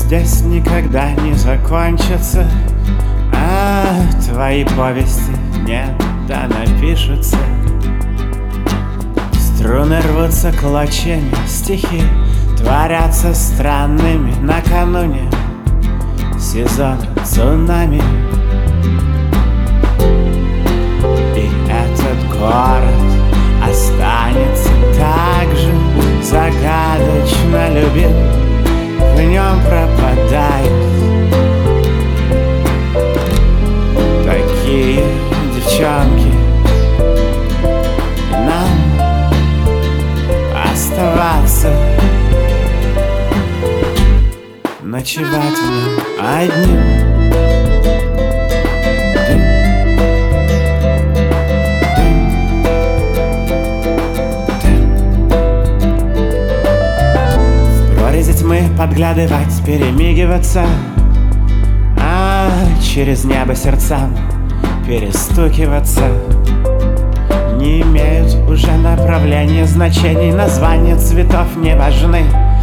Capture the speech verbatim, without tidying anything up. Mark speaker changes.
Speaker 1: здесь никогда не закончатся, а твои повести не да напишутся. Струны рвутся клочьями, стихи творятся странными накануне сезона цунами. И этот город останется так же загадочно любим, в нем пропадают такие девчонки. И нам оставаться, ночевать в нем одним. Тьмы подглядывать, перемигиваться, а через небо сердцам перестукиваться. Не имеют уже направления, значений, названия цветов не важны.